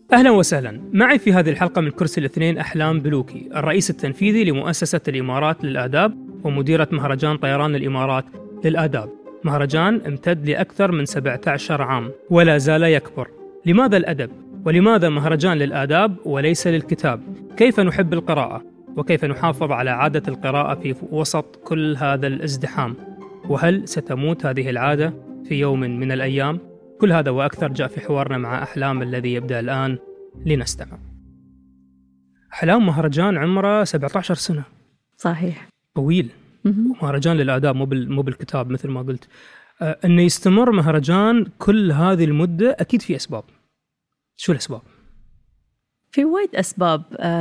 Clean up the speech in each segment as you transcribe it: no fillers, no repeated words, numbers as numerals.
أهلا وسهلا معي في هذه الحلقة من كرسي الاثنين أحلام بلوكي، الرئيس التنفيذي لمؤسسة الإمارات للآداب ومديرة مهرجان طيران الإمارات للآداب. مهرجان امتد لأكثر من 17 عام ولا زال يكبر. لماذا الأدب؟ ولماذا مهرجان للآداب وليس للكتاب؟ كيف نحب القراءة؟ وكيف نحافظ على عادة القراءة في وسط كل هذا الازدحام؟ وهل ستموت هذه العادة في يوم من الأيام؟ كل هذا وأكثر جاء في حوارنا مع أحلام الذي يبدأ الآن. لنستمع. أحلام مهرجان عمره 17 سنة. صحيح. طويل. مهرجان للآداب مو بالكتاب مثل ما قلت. أنه يستمر مهرجان كل هذه المدة أكيد في أسباب. شو الأسباب؟ في وايد أسباب.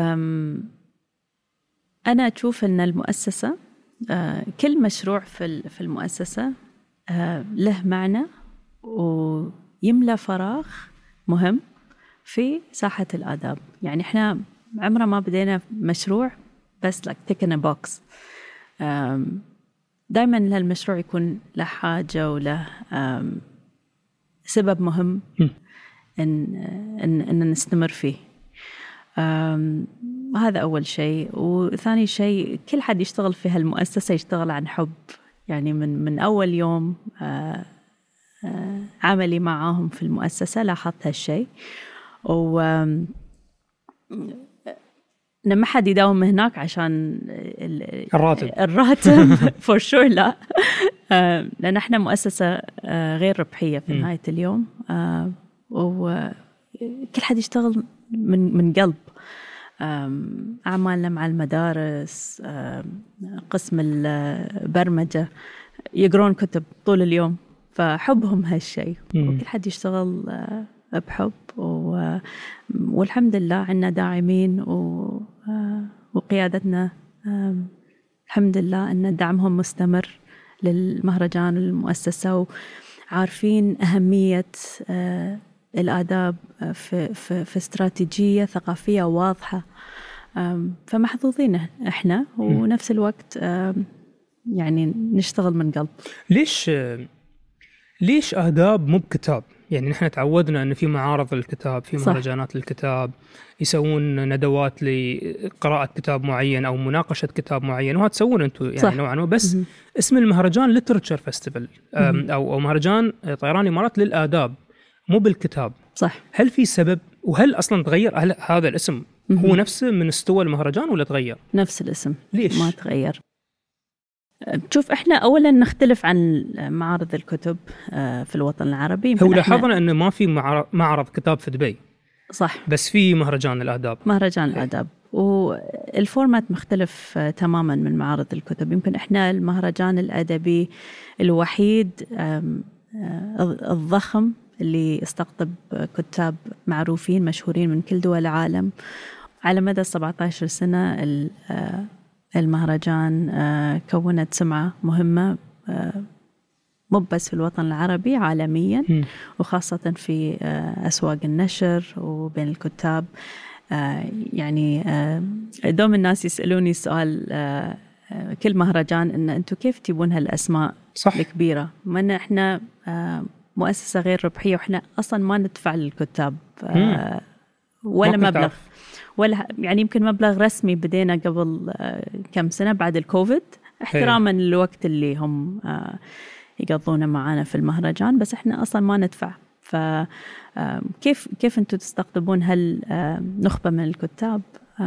أنا أشوف أن المؤسسة كل مشروع في المؤسسة له معنى ويملأ فراغ مهم في ساحة الآداب. يعني إحنا عمره ما بدينا مشروع بس tick in a box. دايما هالمشروع يكون له حاجة وله سبب مهم إن نستمر فيه. هذا أول شيء. وثاني شيء كل حد يشتغل في هالمؤسسة يشتغل عن حب. يعني من أول يوم عملي معاهم في المؤسسة لاحظت هالشيء. ما حد يداوم هناك عشان الراتب for sure لا. لأن احنا مؤسسة غير ربحية في نهاية اليوم. وكل حد يشتغل من قلب. أعمالنا مع المدارس، قسم البرمجة يقرون كتب طول اليوم، فحبهم هالشيء. وكل حد يشتغل بحب والحمد لله عنا داعمين وقيادتنا الحمد لله أن دعمهم مستمر للمهرجان والمؤسسة، وعارفين أهمية الآداب في استراتيجية ثقافية واضحة. فمحظوظين إحنا ونفس الوقت يعني نشتغل من قلب. ليش آداب مو بكتاب؟ يعني نحن تعودنا أن في معارض للكتاب، في مهرجانات للكتاب، يسوون ندوات لقراءة كتاب معين أو مناقشة كتاب معين، وهذا تسوون أنتم يعني نوعا ما. بس اسم المهرجان Literature Festival أو مهرجان طيران الإمارات للآداب مو بالكتاب. صح. هل في سبب؟ وهل أصلا تغير؟ هل هذا الاسم هو نفسه من استوى المهرجان ولا تغير؟ نفس الاسم. ليش؟ ما تغير. شوف إحنا أولاً نختلف عن معارض الكتب في الوطن العربي. هو لاحظنا أنه ما في معرض كتاب في دبي. صح. بس في مهرجان الآداب. مهرجان الآداب والفورمات مختلف تماماً من معارض الكتب. يمكن إحنا المهرجان الأدبي الوحيد الضخم اللي استقطب كتاب معروفين مشهورين من كل دول العالم. على مدى 17 سنة المهرجان كونت سمعة مهمة مو بس في الوطن العربي، عالميا وخاصة في أسواق النشر وبين الكتاب. يعني دوم الناس يسألوني سؤال كل مهرجان إن أنتوا كيف تجيبون هالأسماء الكبيرة؟ من إحنا مؤسسة غير ربحية وإحنا أصلا ما ندفع للكتاب ولا مبلغ ولا يعني يمكن مبلغ رسمي بدينا قبل كم سنة بعد الكوفيد احتراما للوقت اللي هم يقضونه معنا في المهرجان، بس احنا اصلا ما ندفع. فكيف انتم تستقطبون هالنخبة من الكتاب؟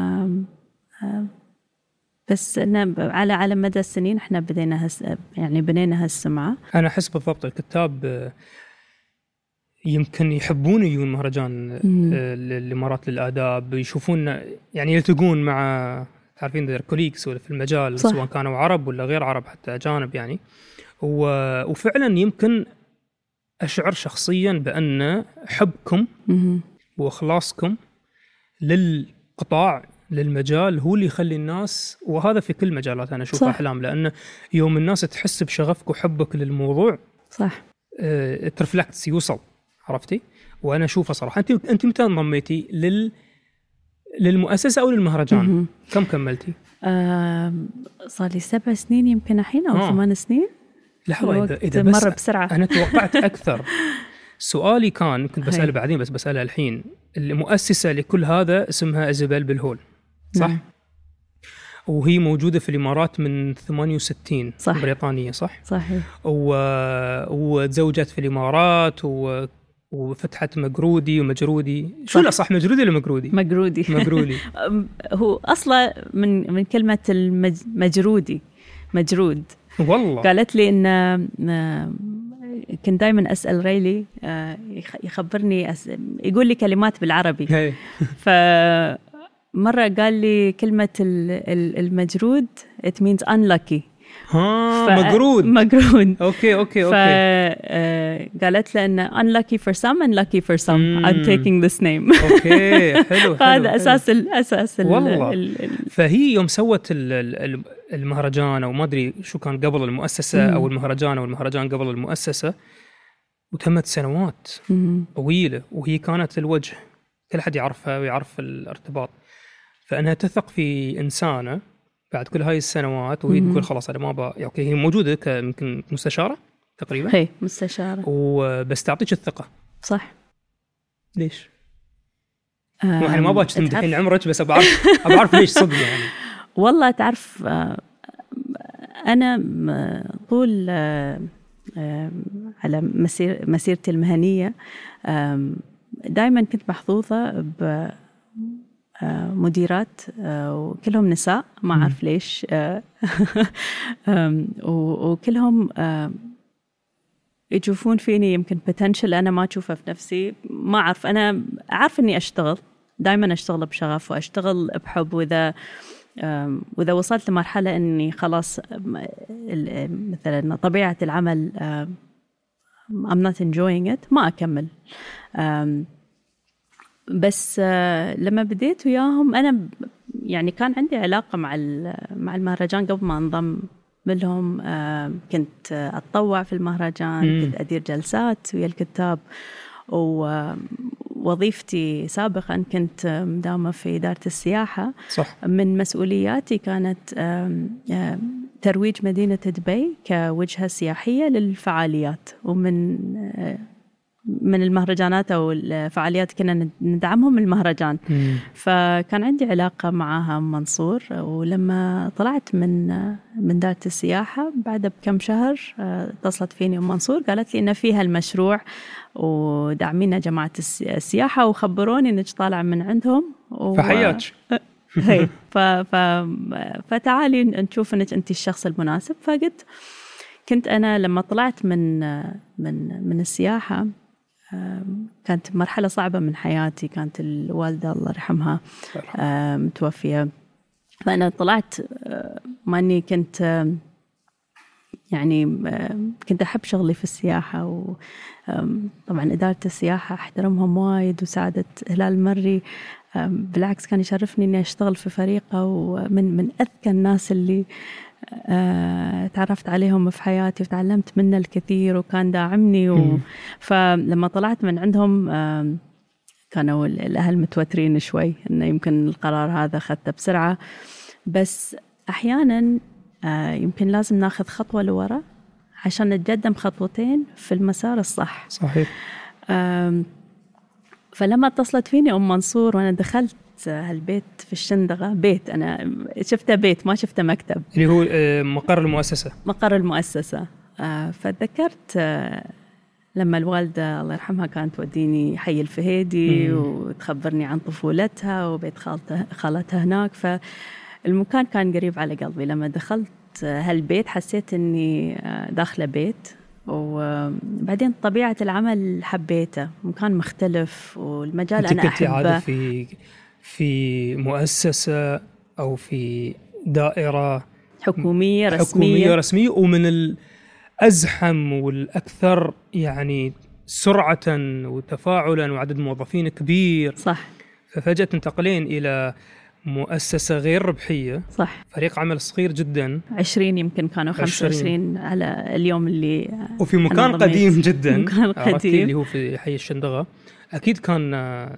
بس على مدى السنين احنا بنينا هالسمعة. انا احس بالضبط الكتاب يمكن يحبون يجون مهرجان الإمارات للآداب، يشوفون يعني يلتقون مع تعرفين كوليكس في المجال. صح. سواء كانوا عرب ولا غير عرب حتى أجانب يعني. وفعلا يمكن أشعر شخصيا بأن حبكم وإخلاصكم للقطاع للمجال هو اللي يخلي الناس، وهذا في كل مجالات أنا أشوف أحلام، لأن يوم الناس تحس بشغفك وحبك للموضوع صح ترفلكتس يوصل، عرفتي؟ وأنا أشوفها صراحة. أنت متى انضميتي للمؤسسة أو للمهرجان؟ كم كملتي؟ صار لي 7 سنين يمكن الحين أو 8 سنين. لحظة إذا مر بسرعة. أنا توقعت أكثر. سؤالي كنت بسأله بعدين بس بسأله الحين. المؤسسة لكل هذا اسمها إيزابيل بالهول صح؟ وهي موجودة في الإمارات من 68 صح. بريطانية صح؟ صحيح. وتزوجت في الإمارات وفتحت مقرودي ومجرودي. شو لا صح مجرودي ولا مقرودي؟ مقرودي. هو أصلا من كلمة المجرودي مجرود. والله قالت لي إن كنت دائما أسأل ريلي يخبرني يقول لي كلمات بالعربي. مرة قال لي كلمة المجرود it means unlucky. مقرود. اوكي فقالت له ان unlucky for some and lucky for some I'm taking this name. اوكي حلو. هذا اساس والله. فهي يوم سوت المهرجان او ما ادري شو كان قبل المؤسسة او المهرجان قبل المؤسسة، وتمت سنوات طويلة وهي كانت الوجه، كل حد يعرفها ويعرف الارتباط، فانها تثق في انسانة بعد كل هاي السنوات وهي تقول خلاص أنا ما أبغى. أوكي هي موجودة يمكن مستشارة تقريبا. هي مستشارة وبس تعطيك الثقة. صح. ليش؟ يعني ما أبغى تمدحين عمرك بس أبعرف ليش صدق يعني. والله تعرف أنا طول على مسيرتي المهنية دائما كنت محظوظة مديرات وكلهم نساء ما أعرف ليش. وكلهم يشوفون فيني يمكن potential أنا ما أشوفه في نفسي، ما أعرف. أنا أعرف أني دائما أشتغل بشغف وأشتغل بحب، وإذا وصلت لمرحلة أني خلاص مثلا طبيعة العمل I'm not enjoying it ما أكمل. بس لما بديت وياهم أنا يعني كان عندي علاقة مع المهرجان قبل ما انضم لهم. كنت أتطوع في المهرجان، كنت أدير جلسات ويا الكتاب، ووظيفتي سابقا كنت مداومة في إدارة السياحة. صح. من مسؤولياتي كانت ترويج مدينة دبي كوجهة سياحية للفعاليات، من المهرجانات أو الفعاليات كنا ندعمهم المهرجان. فكان عندي علاقة معها منصور، ولما طلعت من دارة السياحة بعد بكم شهر اتصلت فيني منصور قالت لي إن فيها المشروع ودعمينا جماعة السياحة وخبروني إنك طالع من عندهم فحياك. هي فتعالي نشوف إنك أنت الشخص المناسب. فقلت كنت أنا لما طلعت من السياحة كانت مرحلة صعبة من حياتي، كانت الوالدة الله يرحمها متوفية. فأنا طلعت ماني كنت يعني كنت أحب شغلي في السياحة، وطبعا إدارة السياحة أحترمهم وايد وساعدت هلال المري. بالعكس كان يشرفني إني أشتغل في فريقه، ومن أذكى الناس اللي تعرفت عليهم في حياتي وتعلمت منه الكثير وكان داعمني. فلما طلعت من عندهم كانوا الأهل متوترين شوي إنه يمكن القرار هذا أخذته بسرعة، بس أحيانا يمكن لازم ناخذ خطوة لورا عشان نتقدم خطوتين في المسار الصح. صحيح. فلما اتصلت فيني منصور وأنا دخلت هالبيت في الشندقة، بيت أنا شفته بيت ما شفته مكتب، اللي هو مقر المؤسسة. فذكرت لما الوالدة الله يرحمها كانت توديني حي الفهيدي وتخبرني عن طفولتها وبيت خالتها هناك، فالمكان كان قريب على قلبي. لما دخلت هالبيت حسيت أني داخلة بيت، وبعدين طبيعة العمل حبيته، مكان مختلف والمجال أنا أحبه. في مؤسسة أو في دائرة حكومية رسمية ومن الأزحم والأكثر يعني سرعة وتفاعلا وعدد موظفين كبير. صح. ففجأة تنتقلين إلى مؤسسة غير ربحية. صح. فريق عمل صغير جدا، 20 يمكن كانوا 25 على اليوم اللي وفي مكان قديم جدا. مكان قديم اللي هو في حي الشندقة. أكيد كان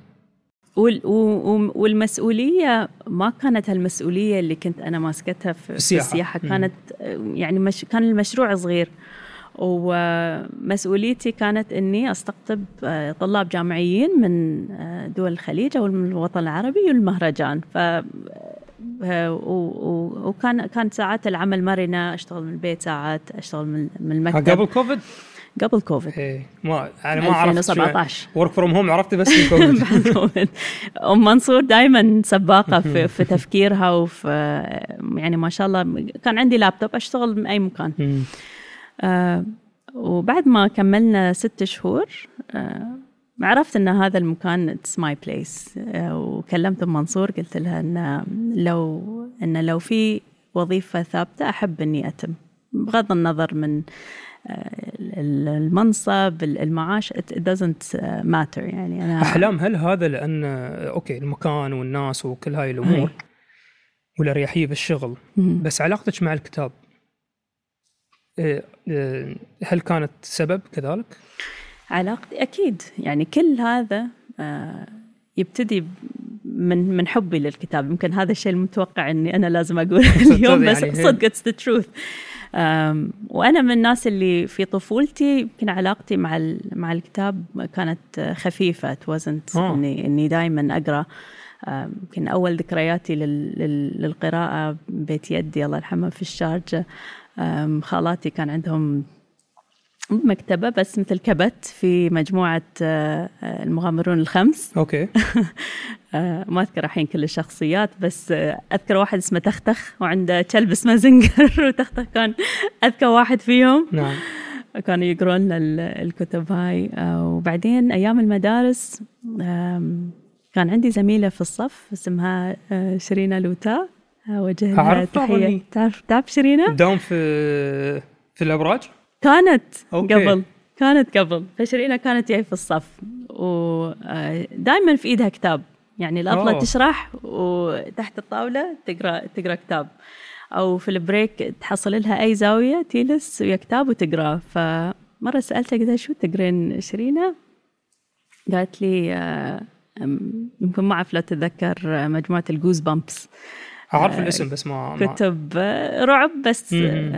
والمسؤولية ما كانت هالمسؤولية اللي كنت أنا ماسكتها في السياحة. كانت يعني كان المشروع صغير، ومسؤوليتي كانت إني أستقطب طلاب جامعيين من دول الخليج أو من الوطن العربي والمهرجان. وكان ساعات العمل مرنة، أشتغل من البيت ساعات، أشتغل من المكتب. قبل كوفيد؟ قبل كوفيد. أنا ما عرفت 2017 work from home، عرفت بس في كوفيد. منصور دايما سباقة في تفكيرها، وفي يعني ما شاء الله كان عندي لابتوب أشتغل من أي مكان. وبعد ما كملنا 6 شهور عرفت أن هذا المكان it's my place. وكلمت منصور قلت لها أن لو في وظيفة ثابتة أحب أني أتم، بغض النظر من المنصب المعاش it doesn't matter. يعني أنا أحلام، هل هذا لأن أوكي المكان والناس وكل هاي الأمور والأريحية بالشغل، بس علاقتك مع الكتاب هل كانت سبب كذلك؟ علاقتي أكيد، يعني كل هذا يبتدي من حبي للكتاب. يمكن هذا الشيء المتوقع أني أنا لازم أقول اليوم، بس صدق it's the truth. وأنا من الناس اللي في طفولتي يمكن علاقتي مع الكتاب كانت خفيفة. إني دائما أقرأ. يمكن أول ذكرياتي للقراءة بيت يدي الله يرحمه في الشارجة. خالاتي كان عندهم مكتبة بس مثل كبت في مجموعة المغامرون الخمس. أوكي. ما أذكر الحين كل الشخصيات، بس أذكر واحد اسمه تختخ وعنده كلب اسمه زنجر، وتختخ كان أذكر واحد فيهم. نعم. كانوا يقرون الكتب هاي. وبعدين أيام المدارس كان عندي زميلة في الصف اسمها شرينا لوتا، وجه لها تحية. تعرف شرينا؟ دوم في الأبراج؟ كانت قبل. فشرينا كانت جاي في الصف، ودائما في إيدها كتاب، يعني الأطلة تشرح وتحت الطاولة تقرأ كتاب، أو في البريك تحصل لها أي زاوية تجلس ويا كتاب وتقرأ. فمرة سألتها قلت شو تقرين شرينا؟ قالت لي يمكن ما أعرف لو تتذكر مجموعة الجوز بامبس. أعرف الاسم بس ما كتب رعب بس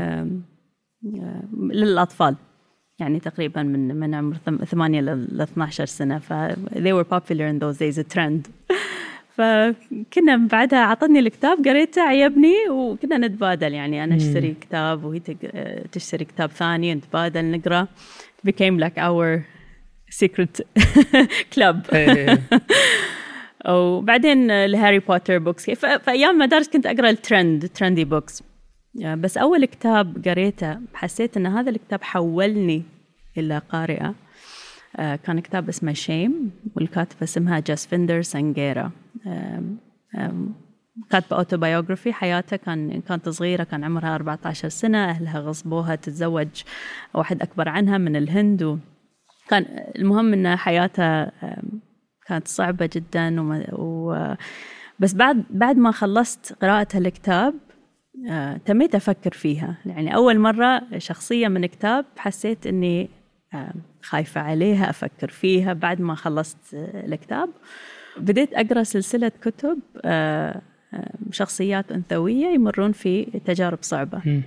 للأطفال، يعني تقريبا من عمر 8 ل 12 سنة. they were popular in those days, a trend. فكنا بعدها عطتني الكتاب، قريته عجبني، وكنا نتبادل، يعني أنا أشتري كتاب وهي تشتري كتاب ثاني، نتبادل نقرأ. It became like our secret club. وبعدين الهاري بوتر بوكس. فأيام مدارس كنت أقرأ الترندي بوكس. بس أول كتاب قريته حسيت أن هذا الكتاب حولني إلى قارئة. كان كتاب اسمه شيم، والكاتبة اسمها جاسفندر سانجيرا. كاتبة أوتوبايوغرافي حياتها. كانت صغيرة، كان عمرها 14 سنة، أهلها غصبوها تتزوج واحد أكبر عنها من الهند. كان المهم أن حياتها كانت صعبة جدا. بس بعد ما خلصت قراءة هالكتاب تميت أفكر فيها. يعني أول مرة شخصية من كتاب حسيت أني خايفة عليها، أفكر فيها. بعد ما خلصت الكتاب بديت أقرأ سلسلة كتب شخصيات أنثوية يمرون في تجارب صعبة.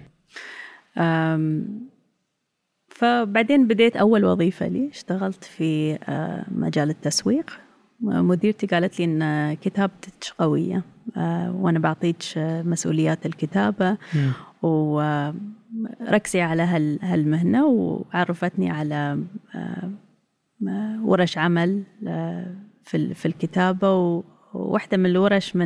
فبعدين بديت أول وظيفة لي، اشتغلت في مجال التسويق. مديرتي قالت لي إن كتابتك قوية، وأنا بعطيك مسؤوليات الكتابة، وركزي على هالمهنة. وعرفتني على ورش عمل في الكتابة. وواحدة من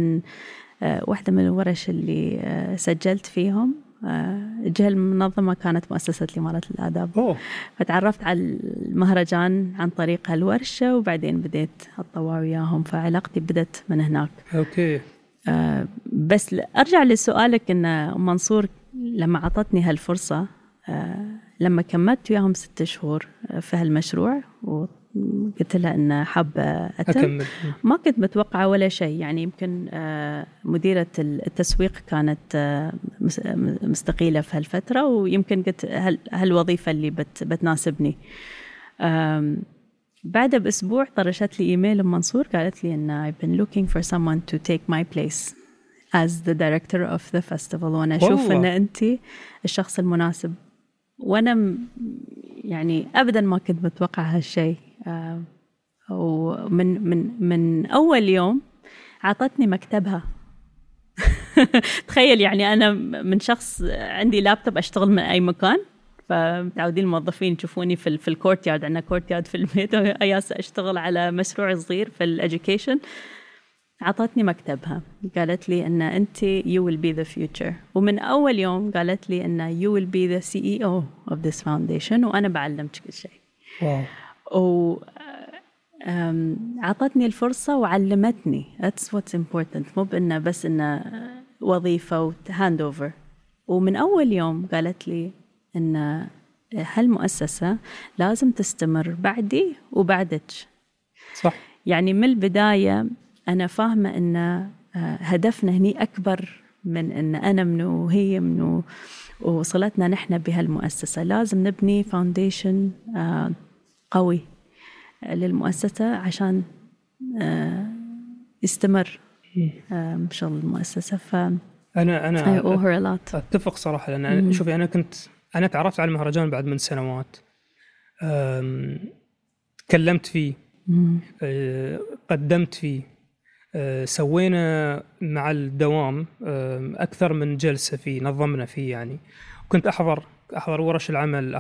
الورش اللي سجلت فيهم الجهة المنظمة كانت مؤسسة الإمارات للآداب. فتعرفت على المهرجان عن طريق هالورشة، وبعدين بديت أتطوع وياهم. فعلاقتي بدت من هناك. أوكي. بس أرجع لسؤالك، إن منصور لما عطتني هالفرصة، لما كملت وياهم 6 شهور في هالمشروع، وقلت لها إن حابة أكمل. ما كنت متوقعة ولا شيء. يعني يمكن مديرة التسويق كانت مستقيلة في هالفترة، ويمكن قلت هالوظيفة اللي بتناسبني. بعدها بأسبوع طرشت لي إيميل من منصور، قالت لي إن I've been looking for someone to take my place as the director of the festival، وأنا أشوف إن أنت الشخص المناسب وأنا يعني أبدا ما كنت متوقع هالشيء. ومن أول يوم عطتني مكتبها. تخيل يعني أنا من شخص عندي لابتوب أشتغل من أي مكان، فمتعودين الموظفين يشوفوني في الكورت يارد، عندنا كورت يارد في البيت، أياس أشتغل على مشروع صغير في الإديوكيشن. عطتني مكتبها، قالت لي أن أنت you will be the future. ومن أول يوم قالت لي أن you will be the CEO of this foundation وأنا بعلمك كل شيء. عطتني الفرصة وعلمتني. That's what's important. مو بأنه بس إنه وظيفة وهاند أوفر. ومن أول يوم قالت لي إن هالمؤسسة لازم تستمر بعدي وبعدك. صح. يعني من البداية أنا فاهمة إن هدفنا هني أكبر من إن أنا منو وهي منو وصلتنا نحن بهالمؤسسة. لازم نبني فاونديشن قوي للمؤسسة عشان يستمر شغل المؤسسة. أنا I owe her a lot. أتفق صراحة، لأن شوفي أنا تعرفت على المهرجان بعد من سنوات، تكلمت فيه، قدمت فيه، سوينا مع الدوام أكثر من جلسة فيه، نظمنا فيه يعني، وكنت أحضر ورش العمل،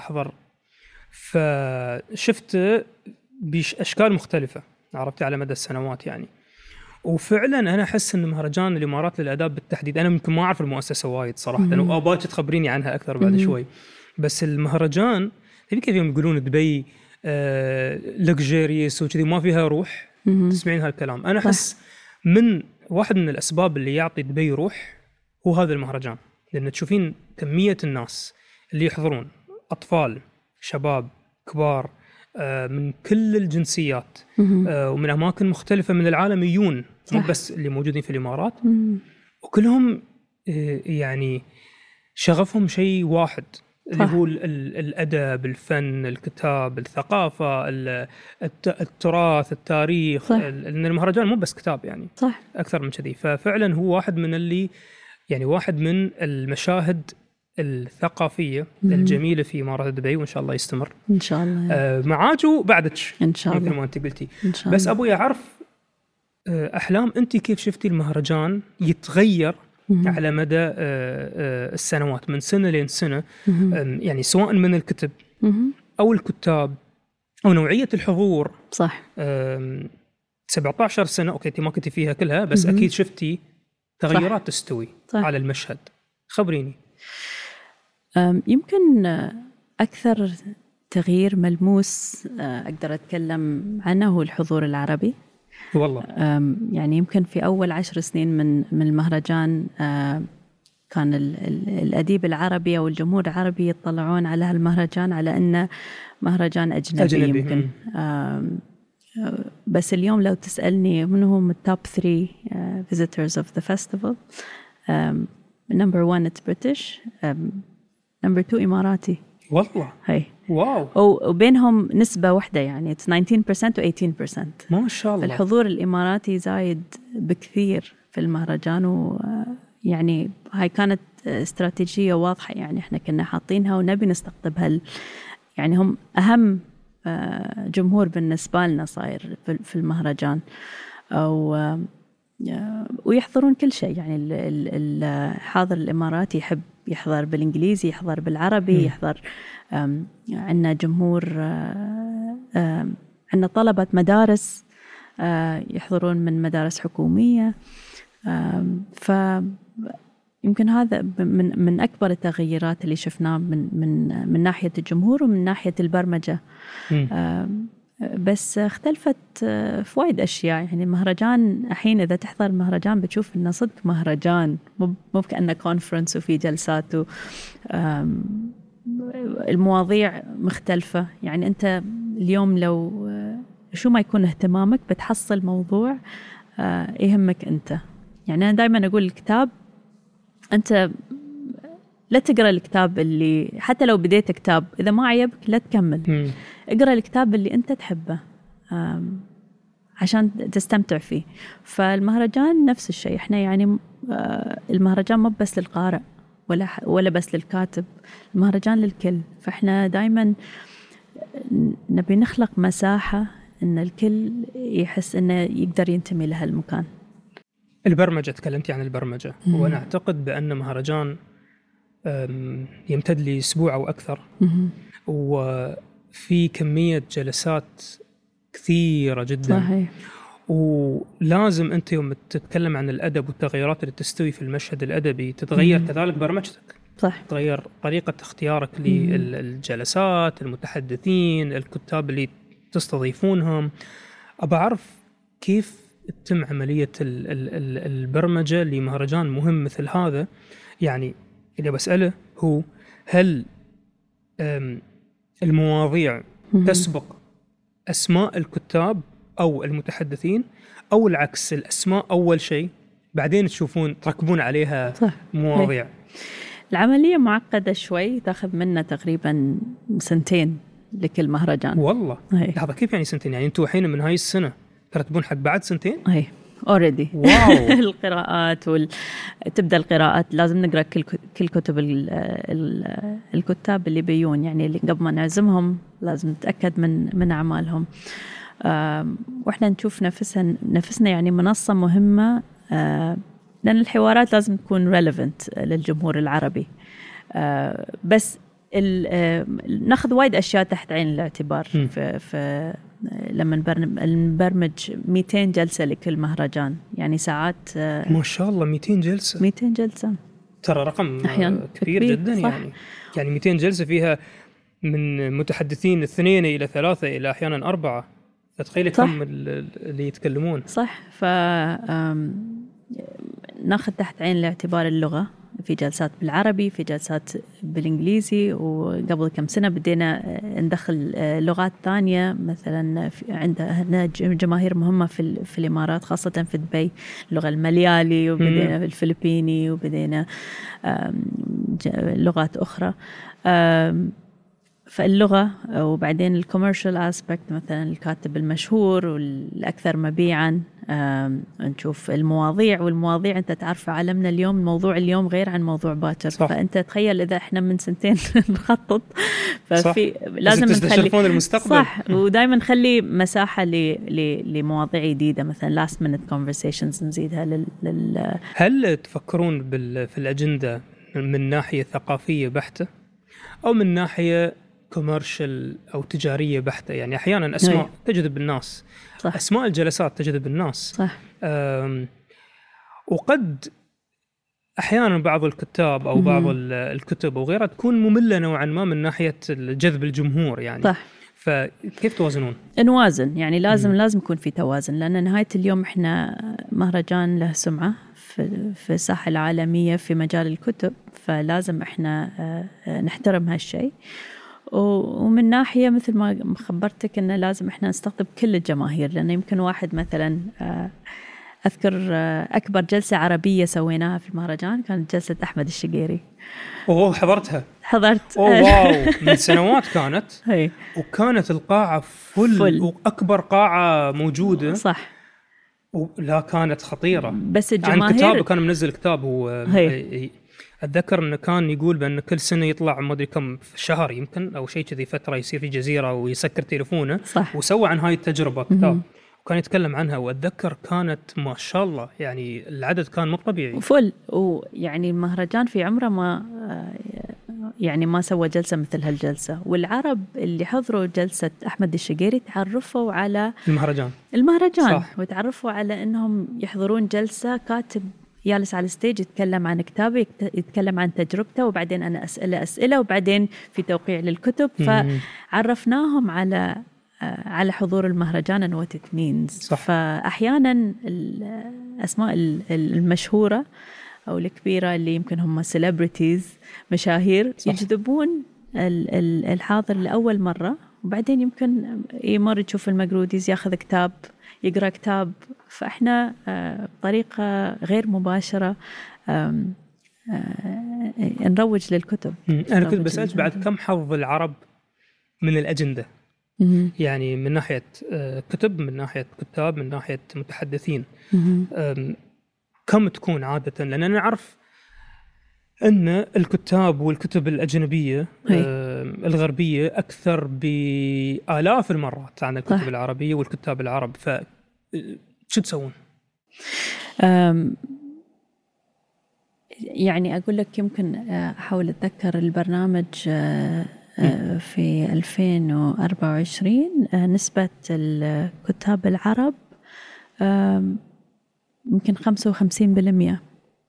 فشفت بأشكال مختلفة، عرفت على مدى السنوات يعني. وفعلا أنا أحس أن مهرجان الإمارات للآداب بالتحديد، أنا ممكن ما أعرف المؤسسة وايد صراحة، وأباك تخبريني عنها أكثر بعد شوي، بس المهرجان كيف يقولون دبي لكجيريس وكذي ما فيها روح. تسمعين هالكلام؟ أنا أحس من واحد من الأسباب اللي يعطي دبي روح هو هذا المهرجان، لأن تشوفين كمية الناس اللي يحضرون، أطفال، شباب، كبار، من كل الجنسيات ومن أماكن مختلفة من العالم يجون، مو بس اللي موجودين في الإمارات، وكلهم يعني شغفهم شيء واحد، اللي هو الأدب، الفن، الكتاب، الثقافة، التراث، التاريخ. لأن المهرجان مو بس كتاب يعني، صح. أكثر من كذي. ففعلا هو واحد من المشاهد الثقافية الجميلة في إمارات دبي، وإن شاء الله يستمر إن شاء الله. معاك بعدك إن شاء الله مثل ما أنت قلتي. بس أبوي أعرف أحلام، أنت كيف شفتي المهرجان يتغير على مدى السنوات، من سنة لين سنة، يعني سواء من الكتب أو الكتاب أو نوعية الحضور؟ صح. 17 سنة أوكي، أنت ما كنتي فيها كلها، بس أكيد شفتي تغيرات تستوي على المشهد. خبريني. يمكن أكثر تغيير ملموس أقدر أتكلم عنه هو الحضور العربي. والله يعني يمكن في أول 10 سنين من المهرجان كان الأديب العربي أو الجمهور العربي يطلعون على هالمهرجان على أنه مهرجان أجنبي. يمكن بس اليوم لو تسألني من هم التوب 3 visitors of the festival، number 1 it's British، number 2 إماراتي. والله هاي واو. وبينهم نسبة واحدة يعني 19% و 18%. ما شاء الله. الحضور الإماراتي زايد بكثير في المهرجان، ويعني هاي كانت استراتيجية واضحة، يعني احنا كنا حاطينها ونبي نستقطب يعني هم أهم جمهور بالنسبة لنا صاير في المهرجان، ويحضرون كل شيء. يعني الحاضر الإماراتي يحب يحضر بالإنجليزي، يحضر بالعربي، يحضر. عندنا جمهور، عندنا طلبة مدارس يحضرون من مدارس حكومية. فيمكن هذا من أكبر التغييرات اللي شفناه من ناحية الجمهور ومن ناحية البرمجة. بس اختلفت في وايد أشياء. يعني المهرجان الحين إذا تحضر المهرجان بتشوف إنه صدق مهرجان، مو كأنه كونفرنس وفي جلسات المواضيع مختلفة. يعني أنت اليوم لو شو ما يكون اهتمامك بتحصل موضوع يهمك أنت. يعني أنا دايما أقول الكتاب، أنت لا تقرأ الكتاب اللي حتى لو بديت كتاب إذا ما عجبك لا تكمل. اقرأ الكتاب اللي أنت تحبه عشان تستمتع فيه. فالمهرجان نفس الشيء. إحنا يعني المهرجان مو بس للقارئ، ولا بس للكاتب، المهرجان للكل. فإحنا دايما نبي نخلق مساحة إن الكل يحس إنه يقدر ينتمي لهالمكان. البرمجة، تكلمتي عن البرمجة، وأنا أعتقد بأن مهرجان يمتد لأسبوع أو أكثر، وفي كمية جلسات كثيرة جدا. صحيح. ولازم أنت يوم تتكلم عن الأدب والتغيرات اللي تستوي في المشهد الأدبي تتغير كذلك برمجتك. صح. تغير طريقة اختيارك للجلسات، المتحدثين، الكتاب اللي تستضيفونهم. أبى أعرف كيف تتم عملية البرمجة لمهرجان مهم مثل هذا. يعني اللي بسأله هو هل المواضيع تسبق أسماء الكتاب أو المتحدثين، أو العكس، الأسماء أول شيء بعدين تشوفون تركبون عليها صح. مواضيع؟ العملية معقدة شوي، تأخذ منا تقريبا 2 لكل مهرجان. والله هذا كيف يعني 2؟ يعني أنتوا الحين من هاي السنة ترتبون حق بعد 2؟ هي already. واو. القراءات تبدأ القراءات، لازم نقرأ كل كتب الكتاب اللي بيون، يعني اللي قبل ما نعزمهم لازم نتأكد من أعمالهم. وإحنا نشوف نفسنا يعني منصة مهمة، لأن الحوارات لازم تكون relevant للجمهور العربي. بس ناخذ وايد أشياء تحت عين الاعتبار. في لما نبرمج 200 جلسة لكل مهرجان، يعني ساعات. ما شاء الله 200 جلسة. 200 جلسة ترى رقم كبير جدا. يعني 200 جلسة فيها من متحدثين 2 إلى 3 إلى أحيانا 4. فتخيلي كم اللي يتكلمون. صح. ناخذ تحت عين الاعتبار اللغة، في جلسات بالعربي، في جلسات بالإنجليزي، وقبل كم سنة بدينا ندخل لغات ثانية. مثلا عندنا جماهير مهمة في الإمارات، خاصة في دبي، اللغة المليالي، وبدينا الفلبيني، وبدينا لغات أخرى. فاللغة، وبعدين الكوميرشال اسبكت، مثلا الكاتب المشهور والأكثر مبيعا. نشوف المواضيع، والمواضيع أنت تعرف عالمنا اليوم، موضوع اليوم غير عن موضوع باكر. فأنت تخيل إذا إحنا من 2 نخطط، ففي لازم تستشرفون المستقبل. صح. ودائما نخلي مساحة لمواضيع جديدة، مثلا last minute conversations نزيدها هل تفكرون في الأجندة من ناحية ثقافية بحتة، أو من ناحية كوميرشال أو تجارية بحتة؟ يعني أحيانا أسماء تجذب الناس. صح. أسماء الجلسات تجذب الناس. صح. وقد أحيانا بعض الكتاب أو بعض الكتب وغيرها تكون مملة نوعا ما من ناحية جذب الجمهور. يعني صح. فكيف توازنون؟ نوازن، يعني لازم يكون في توازن، لأن نهاية اليوم إحنا مهرجان له سمعة في الساحة العالمية في مجال الكتب، فلازم إحنا نحترم هالشيء. ومن ناحية مثل ما خبرتك إنه لازم إحنا نستقطب كل الجماهير، لأن يمكن واحد مثلا أذكر أكبر جلسة عربية سويناها في المهرجان كانت جلسة أحمد الشقيري. حضرتها. حضرت. واو. من سنوات كانت. هي. وكانت القاعة فل. وأكبر قاعة موجودة. صح. لا كانت خطيرة. بس الجماهير عن كتاب، كان منزل كتاب. أتذكر أنه كان يقول بأن كل سنة يطلع ما أدري كم في شهر يمكن أو شيء كذي فترة يصير في جزيرة ويسكر تليفونه. صح. وسوى عن هاي التجربة كتاب وكان يتكلم عنها. وأتذكر كانت ما شاء الله يعني العدد كان مو طبيعي فل. ويعني المهرجان في عمره ما سوى جلسة مثل هالجلسة. والعرب اللي حضروا جلسة أحمد الشقيري تعرفوا على المهرجان. صح. وتعرفوا على أنهم يحضرون جلسة كاتب جالس على الستيج يتكلم عن كتابه، يتكلم عن تجربته، وبعدين أنا أسئلة، وبعدين في توقيع للكتب. فعرفناهم على حضور المهرجان and what it means. فأحيانا الأسماء المشهورة أو الكبيرة اللي يمكن هم celebrities، مشاهير، يجذبون الحاضر لأول مرة، وبعدين يمكن يمر يشوف المقروديز، ياخذ كتاب، يقرأ كتاب. فإحنا بطريقة غير مباشرة نروج للكتب. أنا كنت بسألت بعد كم حظ العرب من الأجندة، يعني من ناحية كتب، من ناحية كتاب، من ناحية متحدثين، كم تكون عادة؟ لأن أنا أعرف أن الكتاب والكتب الأجنبية الغربية أكثر بآلاف المرات عن الكتب العربية والكتاب العرب، فشو تسوون؟ يعني أقول لك يمكن أحاول أتذكر البرنامج في 2024 نسبة الكتاب العرب يمكن 55%.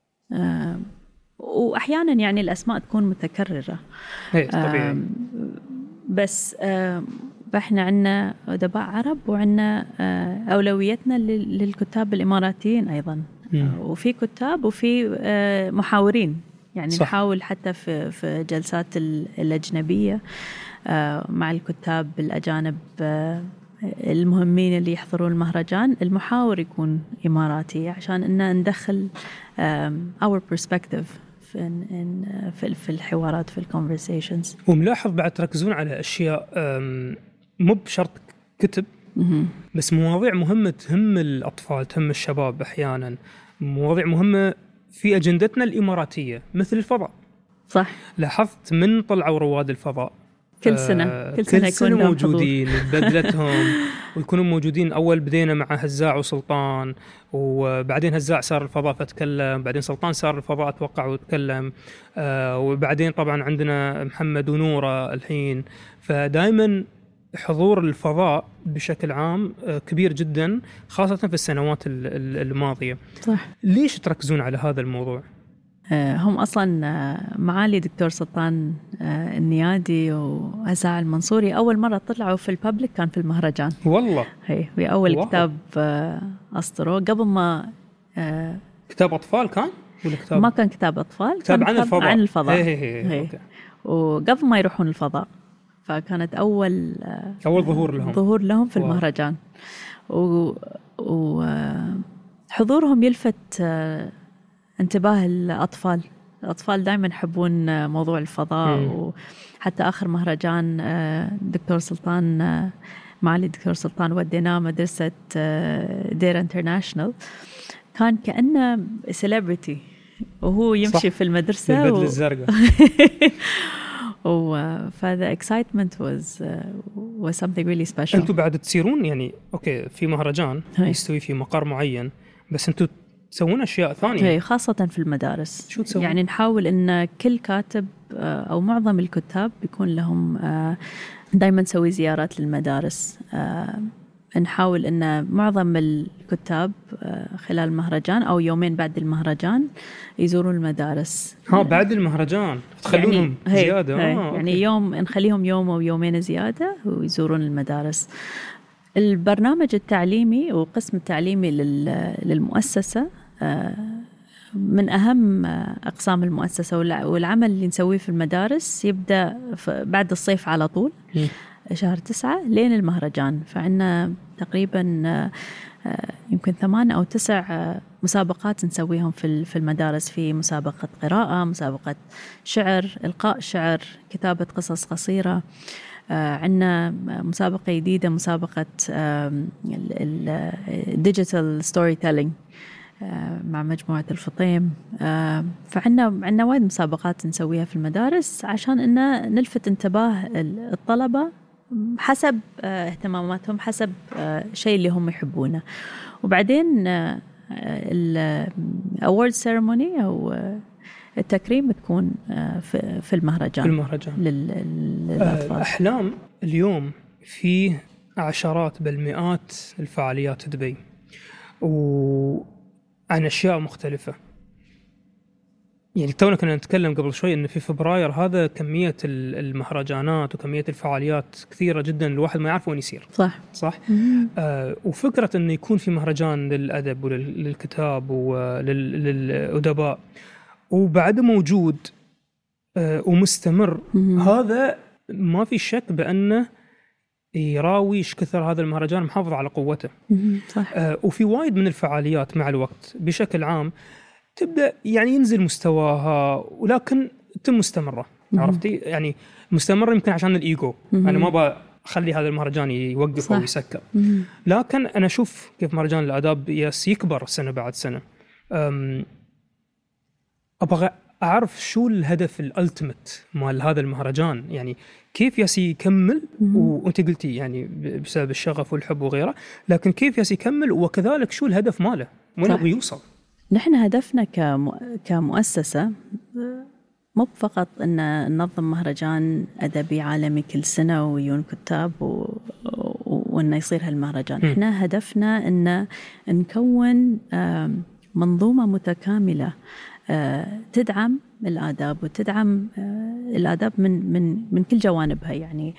وأحيانا يعني الأسماء تكون متكررة طبيعي. بس فإحنا عنا أدباء عرب وعنا أولويتنا للكتاب الإماراتيين أيضا. وفي كتاب وفي محاورين، يعني صح. نحاول حتى في جلسات الأجنبية مع الكتاب الأجانب المهمين اللي يحضرون المهرجان، المحاور يكون إماراتي عشان إننا ندخل our perspective في الحوارات، في الconversations. وملاحظ بعد تركزون على أشياء مو بشرط كتب، بس مواضيع مهمة تهم الأطفال، تهم الشباب، أحيانا مواضيع مهمة في أجندتنا الإماراتية مثل الفضاء. صح. لاحظت من طلعوا رواد الفضاء كل سنة موجودين بدلتهم ويكونوا موجودين. أول بدينا مع هزاع وسلطان، وبعدين هزاع صار الفضاء فتكلم، بعدين سلطان صار الفضاء أتوقع وتكلم، وبعدين طبعا عندنا محمد ونورة الحين. فدائما حضور الفضاء بشكل عام كبير جدا، خاصة في السنوات الماضية. صح. ليش تركزون على هذا الموضوع؟ هم أصلاً معالي دكتور سلطان النيادي وهزاع المنصوري أول مرة طلعوا في البابليك كان في المهرجان. والله هي أول كتاب أصدره قبل ما كتاب أطفال كان؟ ولا كتاب؟ ما كان كتاب أطفال، كتاب عن الفضاء. عن الفضاء. هي. وقبل ما يروحون الفضاء، فكانت أول ظهور لهم في المهرجان. وحضورهم يلفت انتباه الأطفال دائما يحبون موضوع الفضاء. وحتى آخر مهرجان دكتور سلطان معالي دكتور سلطان وديناه مدرسة دير انترناشنال، كان كأنه سيلبرتي وهو يمشي صح. في المدرسة بالبدلة الزرقاء. فهذا excitement was something really special. أنتوا بعد تسيرون يعني أوكي في مهرجان يستوي في مقر معين، بس أنتوا تسوون أشياء ثانية خاصة في المدارس. شو تسوون؟ يعني نحاول إن كل كاتب أو معظم الكتاب بيكون لهم دايما نسوي زيارات للمدارس. نحاول إن معظم الكتاب خلال المهرجان أو يومين بعد المهرجان يزورون المدارس. بعد المهرجان تخلونهم يعني زيادة. يعني يوم نخليهم يوم أو يومين زيادة ويزورون المدارس. البرنامج التعليمي وقسم التعليمي للمؤسسة من أهم أقسام المؤسسة، والعمل اللي نسويه في المدارس يبدأ بعد الصيف على طول، شهر 9 لين المهرجان. فعنا تقريبا يمكن 8 أو 9 مسابقات نسويهم في المدارس. في مسابقة قراءة، مسابقة شعر، إلقاء شعر، كتابة قصص قصيرة. عندنا مسابقة جديدة، مسابقة digital storytelling مع مجموعة الفطيم. فعندنا وايد مسابقات نسويها في المدارس عشان إن نلفت انتباه الطلبة حسب اهتماماتهم، حسب شيء اللي هم يحبونه. وبعدين الأورد سيرموني أو التكريم تكون في المهرجان. للأطفال. أحلام اليوم فيه عشرات بل مئات الفعاليات دبي وعن أشياء مختلفة. يعني تونا كنا نتكلم قبل شوي إن في فبراير هذا كمية المهرجانات وكمية الفعاليات كثيرة جدا، الواحد ما يعرف وين يصير. صح. وفكرة إنه يكون في مهرجان للأدب وللكتاب وللأدباء وبعد موجود ومستمر، هذا ما في شك بأنه يراويش كثر هذا المهرجان محافظ على قوته. صح. وفي وايد من الفعاليات مع الوقت بشكل عام تبدأ يعني ينزل مستواها، ولكن تم مستمرة. عرفتي يعني مستمرة يمكن عشان الإيجو، أنا ما بخلي هذا المهرجان يوقف صح. أو يسكر. لكن أنا أشوف كيف مهرجان الآداب يكبر سنة بعد سنة. أبغى أعرف شو الهدف الألتيمت مال هذا المهرجان، يعني كيف ياسي يكمل، وأنت قلتي يعني بسبب الشغف والحب وغيره، لكن كيف ياسي يكمل، وكذلك شو الهدف ماله، وين يبغى يوصل؟ نحن هدفنا كمؤسسة مو فقط أن ننظم مهرجان أدبي عالمي كل سنة ويون كتاب وأنه يصير هالمهرجان. إحنا هدفنا أن نكون منظومة متكاملة تدعم الآداب وتدعم الآداب من كل جوانبها. يعني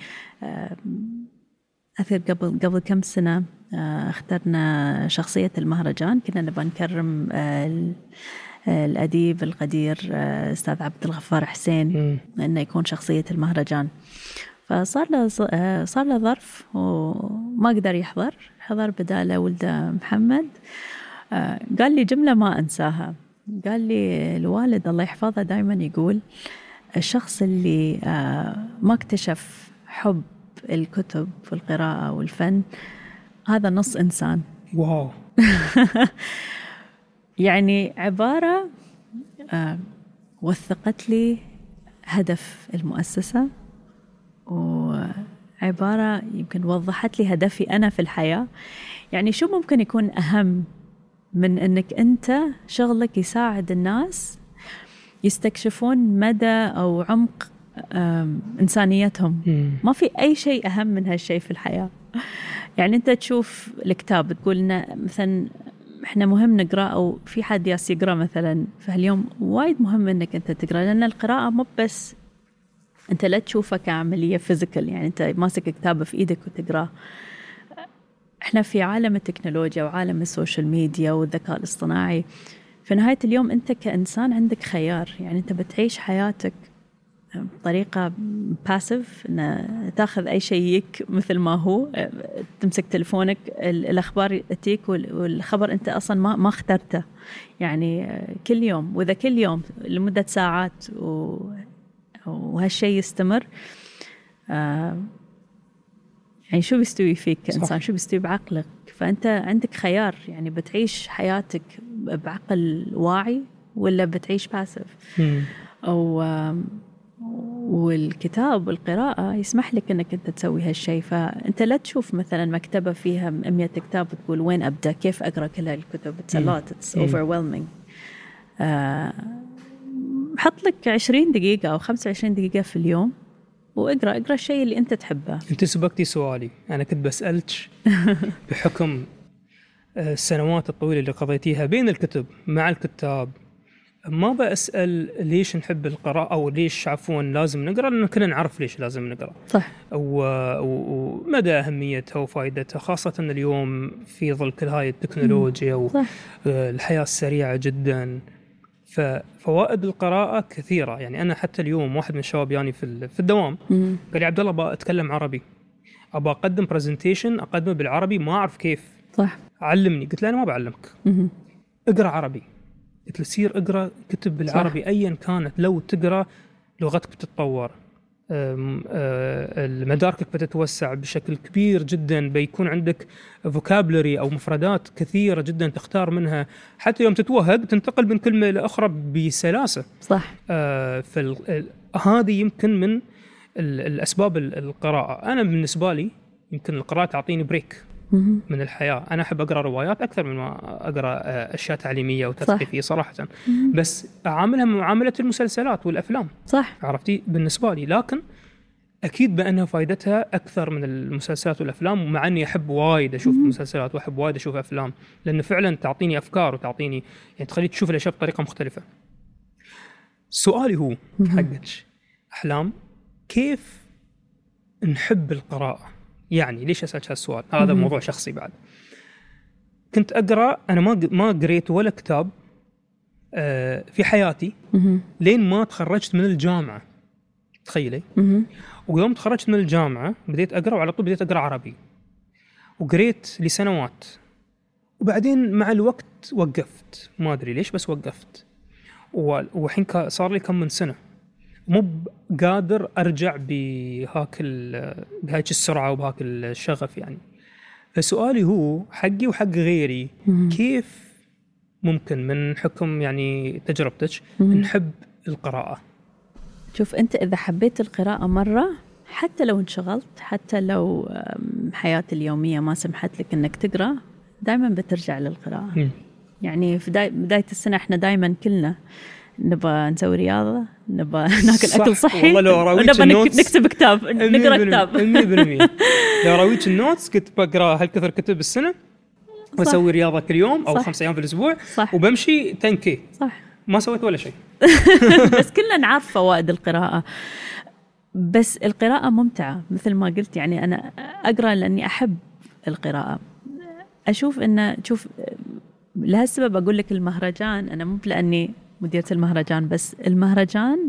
أذكر قبل كم سنة اخترنا شخصية المهرجان، كنا نبغى نكرم الأديب القدير أستاذ عبد الغفار حسين إنه يكون شخصية المهرجان. فصار له ظرف وما قدر يحضر، حضر بداله ولده محمد. قال لي جملة ما أنساها، قال لي الوالد الله يحفظه دائما يقول الشخص اللي ما اكتشف حب الكتب والقراءة والفن هذا نص إنسان. واو. يعني عبارة وثقت لي هدف المؤسسة، وعبارة يمكن وضحت لي هدفي أنا في الحياة. يعني شو ممكن يكون أهم من أنك أنت شغلك يساعد الناس يستكشفون مدى أو عمق إنسانيتهم. ما في أي شيء أهم من هالشيء في الحياة. يعني أنت تشوف الكتاب تقول لنا مثلا إحنا مهم نقرأ، أو في حد ياس يقرأ مثلا، فاليوم وايد مهم أنك أنت تقرأ، لأن القراءة مو بس أنت لا تشوفها كعملية فيزيكال، يعني أنت ماسك كتاب في إيدك وتقرأ. إحنا في عالم التكنولوجيا وعالم السوشيال ميديا والذكاء الاصطناعي، في نهاية اليوم أنت كإنسان عندك خيار. يعني أنت بتعيش حياتك بطريقة باسيف، إن تأخذ أي شيء مثل ما هو، تمسك تلفونك الأخبار تأتيك والخبر أنت أصلا ما اخترته، يعني كل يوم، وإذا كل يوم لمدة ساعات وهالشيء يستمر، يعني شو بيستوي فيك كإنسان؟ شو بيستوي بعقلك؟ فأنت عندك خيار، يعني بتعيش حياتك بعقل واعي ولا بتعيش باسيف. والكتاب والقراءة يسمح لك أنك أنت تسوي هالشيء. فأنت لا تشوف مثلا مكتبة فيها 100 كتاب وتقول وين أبدأ، كيف أقرأ كل هالكتب. It's a lot, it's overwhelming. حط لك 20 دقيقة أو 25 دقيقة في اليوم واقرأ الشيء اللي أنت تحبه. أنت سبقتي سؤالي، أنا كنت بسألك بحكم السنوات الطويلة اللي قضيتيها بين الكتب مع الكتاب، ما بأسأل ليش نحب القراءة أو ليش عفوا لازم نقرأ، لأنه كنا نعرف ليش لازم نقرأ. صح. ومدى أهميتها وفائدتها، خاصة اليوم في ظل كل هاي التكنولوجيا والحياة السريعة جدا. ففوائد القراءة كثيرة. يعني أنا حتى اليوم واحد من الشباب يعني في الدوام قال لي عبد الله أبغى أتكلم عربي، أبغى أقدم برزنتيشن أقدمه بالعربي، ما أعرف كيف. صح. علمني. قلت له أنا ما بعلمك، اقرأ عربي. قلت له سير اقرأ كتب بالعربي أيا كانت، لو تقرأ لغتك بتتطور، مداركك بتتوسع بشكل كبير جدا، بيكون عندك فوكابلري أو مفردات كثيرة جدا تختار منها، حتى يوم تتوهق تنتقل من كلمة لأخرى بسلاسة. صح. هذه يمكن من الأسباب القراءة. أنا بالنسبة لي يمكن القراءة تعطيني بريك من الحياة. أنا أحب أقرأ روايات أكثر من ما أقرأ أشياء تعليمية وتثقيفية صراحة. بس أعاملها معاملة المسلسلات والأفلام. صح. عرفتي بالنسبة لي، لكن أكيد بأنها فائدتها أكثر من المسلسلات والأفلام، ومع أني أحب وايد أشوف مسلسلات وأحب وايد أشوف أفلام، لأنه فعلا تعطيني أفكار وتعطيني يعني تخلي تشوف الأشياء بطريقة مختلفة. سؤالي هو حقك أحلام، كيف نحب القراءة؟ يعني ليش أسألك هالسؤال؟ هذا موضوع شخصي. بعد كنت أقرأ، أنا ما قريت ولا كتاب في حياتي لين ما تخرجت من الجامعة، تخيلي. ويوم تخرجت من الجامعة بديت أقرأ، وعلى طول بديت أقرأ عربي، وقريت لسنوات، وبعدين مع الوقت وقفت، ما أدري ليش بس وقفت. وحين صار لي كم من سنة مو قادر أرجع بهاك السرعة وبهاك الشغف. يعني فسؤالي هو حقي وحق غيري، كيف ممكن من حكم يعني تجربتك نحب القراءة؟ شوف أنت إذا حبيت القراءة مرة، حتى لو انشغلت، حتى لو حياة اليومية ما سمحت لك أنك تقرأ، دايما بترجع للقراءة. يعني في بداية السنة إحنا دايما كلنا نبغى نسوي رياضة، نبغى ناكل أكل صحي، نبغى نكتب كتاب، نقرأ كتاب. 100%. لو راويتش النوتس كنت بقرأ هالكثر كتب بالسنة، وأسوي رياضة كل يوم أو 5 أيام في الأسبوع، صح. وبمشي 10K. صح. ما سويت ولا شيء. بس كلنا نعرف فوائد القراءة. بس القراءة ممتعة مثل ما قلت، يعني أنا أقرأ لأني أحب القراءة. أشوف إن لهالسبب أقول لك المهرجان، أنا مو لأني مديرة المهرجان، بس المهرجان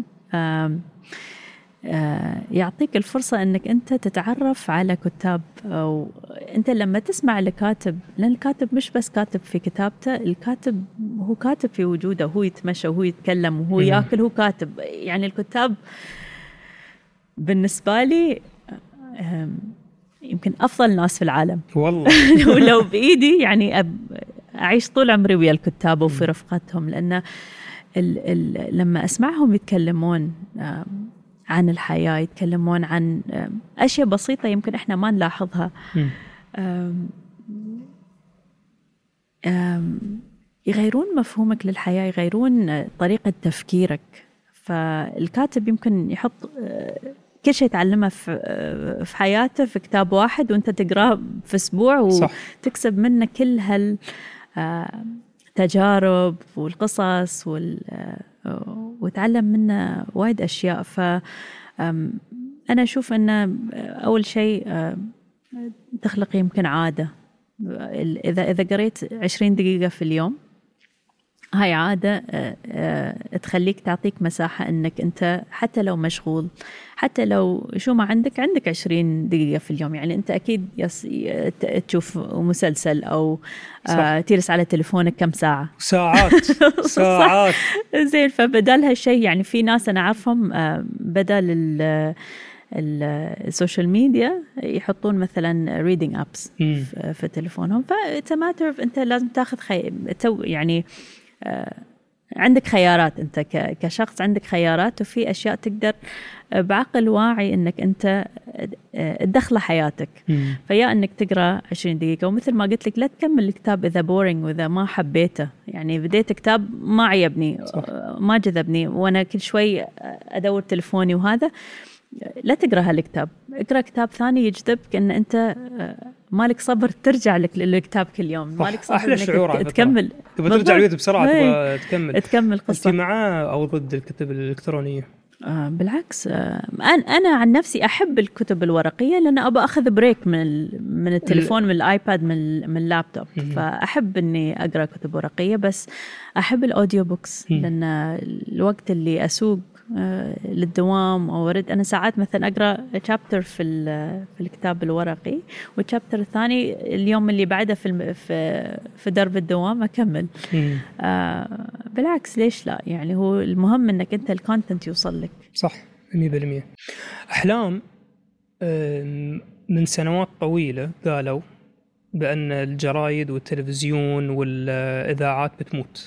يعطيك الفرصة أنك أنت تتعرف على كتاب. أو أنت لما تسمع لكاتب، لأن الكاتب مش بس كاتب في كتابته، الكاتب هو كاتب في وجوده، هو يتمشى وهو يتكلم وهو يأكل، هو كاتب. يعني الكتاب بالنسبة لي يمكن أفضل ناس في العالم والله. ولو بإيدي يعني أعيش طول عمري ويا الكتاب وفي رفقتهم، لأن لما أسمعهم يتكلمون عن الحياة، يتكلمون عن أشياء بسيطة يمكن إحنا ما نلاحظها، يغيرون مفهومك للحياة، يغيرون طريقة تفكيرك. فالكاتب يمكن يحط كل شيء تعلمه في حياته في كتاب واحد، وانت تقراه في أسبوع وتكسب منه كل هالتجارب والقصص وتعلم منه وايد أشياء. فأنا أشوف أن أول شيء تخلق يمكن عادة. إذا قريت 20 دقيقة في اليوم، هاي عادة تخليك، تعطيك مساحة أنك أنت حتى لو مشغول، حتى لو شو ما عندك 20 دقيقة في اليوم. يعني أنت أكيد تشوف مسلسل أو تجلس على تليفونك كم ساعات. زين. فبدال هالشيء، يعني في ناس أنا أعرفهم بدل السوشيال ميديا يحطون مثلا reading apps في تليفونهم. فالتماتر أنت لازم تاخذ يعني عندك خيارات، أنت كشخص عندك خيارات، وفي أشياء تقدر بعقل واعي أنك أنت تدخل حياتك. فيا أنك تقرأ 20 دقيقة، ومثل ما قلت لك لا تكمل الكتاب إذا بورينج وإذا ما حبيته. يعني بديت كتاب ما عجبني، ما جذبني، وأنا كل شوي أدور تلفوني وهذا، لا تقرأ هالكتاب، اقرأ كتاب ثاني يجذبك، أن أنت مالك صبر ترجع لك للكتاب كل يوم، مالك صبر أحلى شعور تكمل، تبغى ترجع البيت بسرعة، تبغى تكمل قصة. أنت مع أو ضد الكتب الإلكترونية؟ بالعكس، أنا عن نفسي أحب الكتب الورقية، لأن أبى أخذ بريك من التليفون، من الآيباد، من اللابتوب. فأحب إني أقرأ كتب ورقية. بس أحب الأوديو بوكس، لأن الوقت اللي أسوق للدوام أو أريد، أنا ساعات مثلا أقرأ شابتر في الكتاب الورقي، والشابتر الثاني اليوم اللي بعده في درب الدوام أكمل. بالعكس، ليش لا؟ يعني هو المهم إنك أنت الكونتنت يوصل لك. صح 100%. أحلام من سنوات طويلة قالوا بأن الجرايد والتلفزيون والإذاعات بتموت،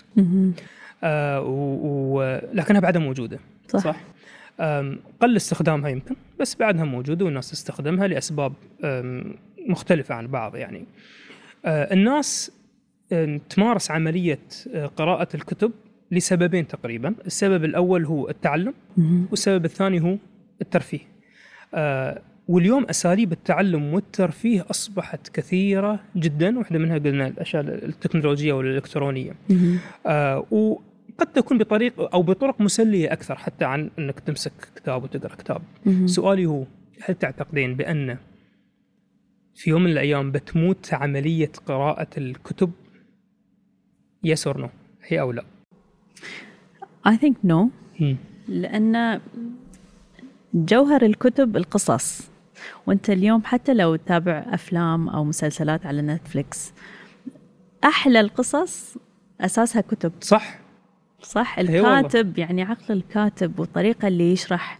لكنها بعدها موجودة. صح. قل استخدامها يمكن، بس بعدها موجودة والناس تستخدمها لأسباب مختلفة عن بعض. يعني الناس تمارس عملية قراءة الكتب لسببين تقريبا. السبب الأول هو التعلم، والسبب الثاني هو الترفيه. واليوم أساليب التعلم والترفيه أصبحت كثيرة جدا، واحدة منها قلنا الأشياء التكنولوجية والإلكترونية، وقد تكون بطريقة أو بطرق مسلية أكثر حتى عن أنك تمسك كتاب وتقرأ كتاب. سؤالي هو، هل تعتقدين بأن في يوم من الأيام بتموت عملية قراءة الكتب؟ yes or no، هي أو لا؟ I think no. لأن جوهر الكتب القصص، وانت اليوم حتى لو تتابع أفلام أو مسلسلات على نتفليكس، أحلى القصص أساسها كتب. صح. الكاتب، يعني عقل الكاتب والطريقة اللي يشرح،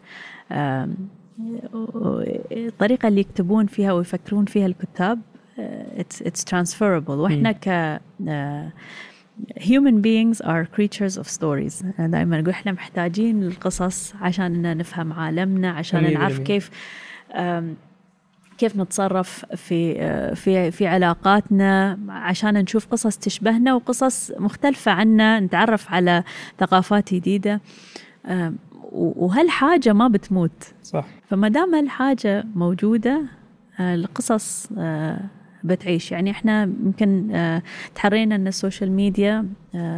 الطريقة اللي يكتبون فيها ويفكرون فيها الكتاب it's transferable. وإحنا human beings are creatures of stories. دائما أقول إحنا محتاجين القصص عشان نفهم عالمنا، عشان نعرف كيف نتصرف في علاقاتنا، عشان نشوف قصص تشبهنا وقصص مختلفة عنا، نتعرف على ثقافات جديدة. وهالحاجة ما بتموت، صح. فما دام هالحاجة موجودة القصص بتعيش. يعني احنا يمكن تحرينا ان السوشيال ميديا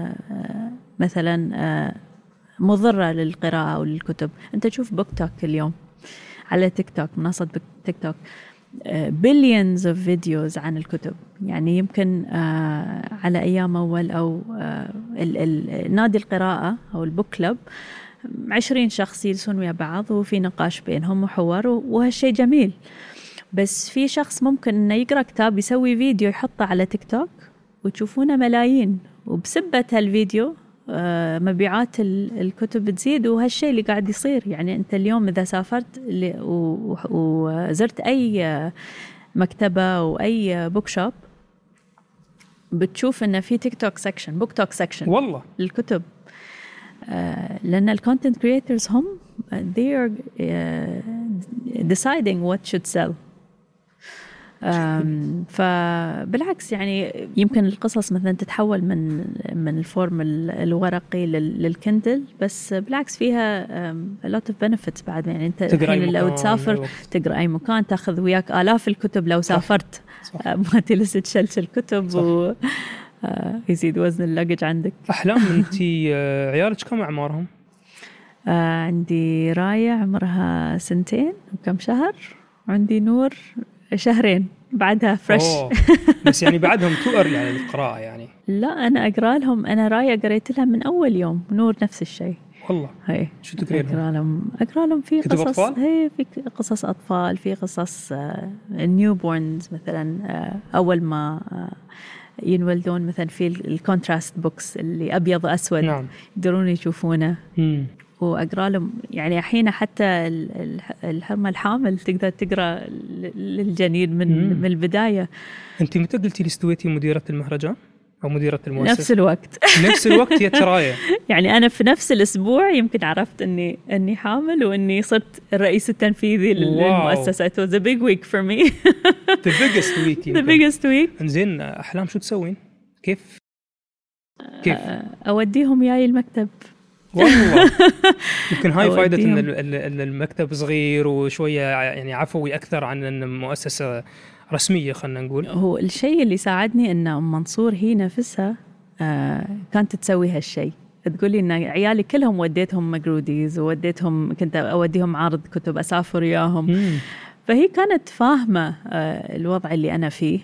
مثلا مضرة للقراءة وللكتب. انت تشوف بوك توك اليوم على تيك توك، منصة تيك توك، billions of videos عن الكتب. يعني يمكن على أيام أول أو نادي القراءة أو البوك كلب 20 شخص يجلسون ويا بعض وفي نقاش بينهم وحوار، وهالشيء جميل. بس في شخص ممكن إنه يقرأ كتاب يسوي فيديو يحطه على تيك توك وتشوفونه ملايين، وبسبة هالفيديو مبيعات الكتب تزيد. وهالشيء اللي قاعد يصير. يعني أنت اليوم إذا سافرت وزرت أي مكتبة أو أي بوك شوب بتشوف إنه في تيك توك سكشن، بوك توك سكشن والله للكتب. لأن الكونتنت كرياتورز هم they are deciding what should sell. فبالعكس يعني يمكن القصص مثلا تتحول من الفورم الورقي للكندل، بس بالعكس فيها a lot of benefits بعد. يعني انت الحين لو تسافر تقرأ أي مكان، تاخذ وياك آلاف الكتب لو سافرت، ما تجلس تشلشل الكتب ويزيد وزن اللجج عندك. أحلام، انتي عيالك كم أعمارهم؟ عندي راية عمرها 2 وكم شهر، وعندي نور 2 شهر بعدها فريش. بس يعني بعدهم تو early على القراءة يعني؟ لا أنا أقرأ لهم. أنا راية قريت لها من أول يوم، نور نفس الشيء. والله هي شو تقرأ لهم في كتب قصص أطفال؟ هي في قصص أطفال، في قصص النيو بورنز مثلا أول ما ينولدون، مثلا في الكونتراست بوكس اللي أبيض وأسود. نعم. يقدرون يشوفونه. وأقرأ لهم يعني حين حتى الحرمة الحامل تقدر تقرأ للجنين من البداية. أنت متى قلتي لي استويتي مديرة المهرجان أو مديرة المؤسسة؟ نفس الوقت يا ترايا. يعني أنا في نفس الأسبوع يمكن عرفت إني حامل وإني صرت الرئيس التنفيذي للمؤسسة. It was a big week for me. The biggest week. The biggest week. إنزين أحلام شو تسوين؟ كيف؟ أوديهم ياي المكتب. والله يمكن هاي فائدة إن المكتب صغير وشوية يعني عفوي أكثر عن إن مؤسسة رسمية خلنا نقول. هو الشيء اللي ساعدني إن أم منصور هي نفسها كانت تسوي هالشيء. تقولي إن عيالي كلهم وديتهم مجروديز ووديتهم، كنت أوديهم عارض كتب أسافر إياهم. فهي كانت فاهمة الوضع اللي أنا فيه،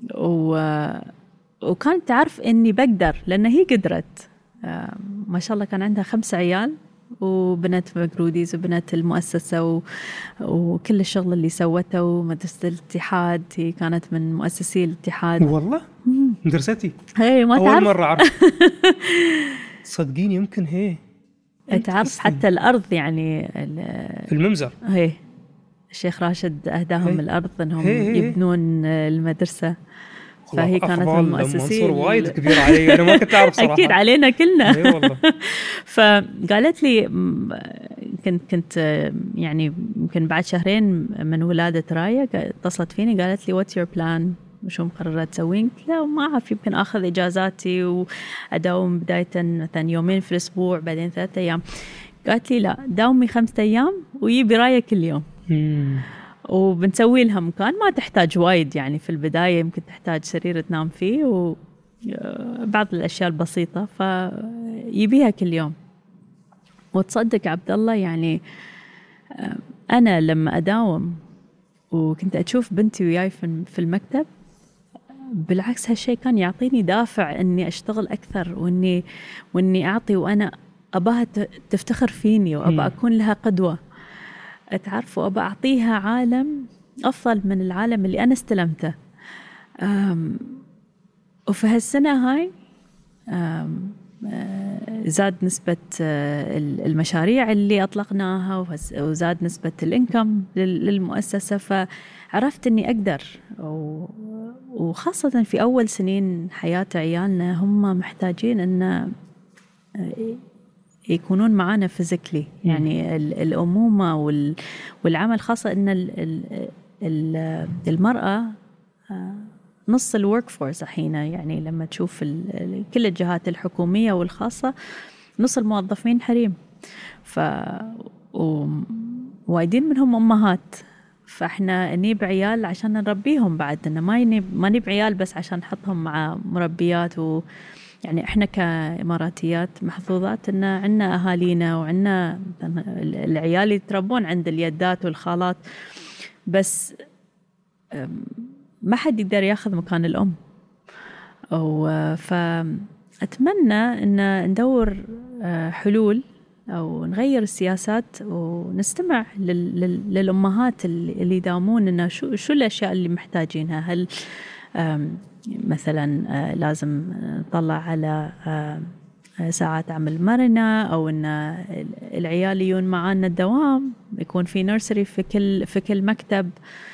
وكانت تعرف إني بقدر، لأن هي قدرت. ما شاء الله كان عندها 5 عيال وبنت مجروديز وبنت المؤسسة وكل الشغل اللي سوته. ومدرسة الاتحاد، هي كانت من مؤسسي الاتحاد. والله مدرستي هي ما أول تعرف. مرة أعرف. صدقيني يمكن هي تعرف حتى الأرض يعني في الممزر. هي الشيخ راشد أهداهم الأرض إنهم يبنون المدرسة. فهي كانت من المؤسسين. منصور وايد كبير علي، أنا ما كنت أعرف صراحة. أكيد علينا كلنا. أي والله. فقالت لي كنت يعني يمكن بعد 2 شهر من ولادة راية اتصلت فيني قالت لي what's your plan، وشو مقررة تسوين؟ لا ما أعرف، يمكن أخذ إجازاتي وأداوم بداية مثلا 2 يوم في الأسبوع، بعدين 3 أيام. قالت لي لا داومي 5 أيام ويبي راية كل يوم. وبنسوي لها مكان ما تحتاج وايد. يعني في البداية يمكن تحتاج سرير تنام فيه وبعض الأشياء البسيطة، فيبيها كل يوم. وتصدق عبد الله يعني أنا لما أداوم وكنت أشوف بنتي وياي في المكتب، بالعكس هالشيء كان يعطيني دافع إني أشتغل أكثر وإني أعطي، وأنا أباها تفتخر فيني وأبا أكون لها قدوة. تعرف، وأبا أعطيها عالم أفضل من العالم اللي أنا استلمته. وفي هالسنة هاي زاد نسبة المشاريع اللي أطلقناها، وزاد نسبة الإنكم للمؤسسة. فعرفت أني أقدر، وخاصة في أول سنين حياة عيالنا هم محتاجين أن يكونون معنا فيزيكلي، يعني الأمومة والعمل، خاصة أن المرأة نص الورك فورس أحيانا، يعني لما تشوف كل الجهات الحكومية والخاصة نص الموظفين حريم، وايدين منهم أمهات، فإحنا نجيب عيال عشان نربيهم بعد، إنه ما نجيب عيال بس عشان نحطهم مع مربيات. يعني إحنا كإماراتيات محظوظات إن عنا أهالينا وعنا العيال يتربون عند اليدات والخالات، بس ما حد يقدر ياخذ مكان الأم. فأتمنى إن ندور حلول أو نغير السياسات ونستمع للأمهات اللي يدامون إنه شو الأشياء اللي محتاجينها. هل مثلا لازم نطلع على ساعات عمل مرنة، أو إن العيال يجون معانا الدوام، يكون في نيرسري في كل مكتب.